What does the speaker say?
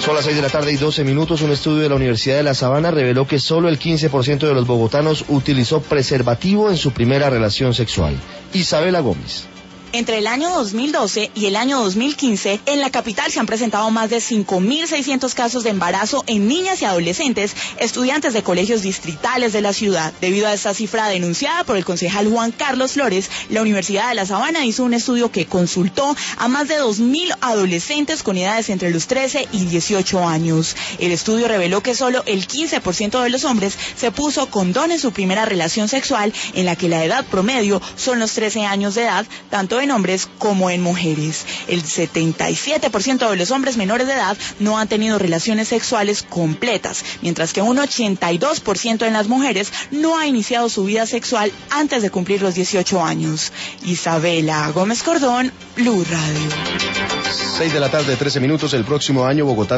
Son las 6:12 p.m. Un estudio de la Universidad de La Sabana reveló que solo el 15% de los bogotanos utilizó preservativo en su primera relación sexual. Isabela Gómez. Entre el año 2012 y el año 2015, en la capital se han presentado más de 5.600 casos de embarazo en niñas y adolescentes, estudiantes de colegios distritales de la ciudad. Debido a esta cifra denunciada por el concejal Juan Carlos Flores, la Universidad de La Sabana hizo un estudio que consultó a más de 2.000 adolescentes con edades entre los 13 y 18 años. El estudio reveló que solo el 15% de los hombres se puso condón en su primera relación sexual, en la que la edad promedio son los 13 años de edad, tanto en hombres como en mujeres. El 77% de los hombres menores de edad no han tenido relaciones sexuales completas, mientras que un 82% en las mujeres no ha iniciado su vida sexual antes de cumplir los 18 años. Isabela Gómez Cordón, Blue Radio. 6:13 p.m. El próximo año Bogotá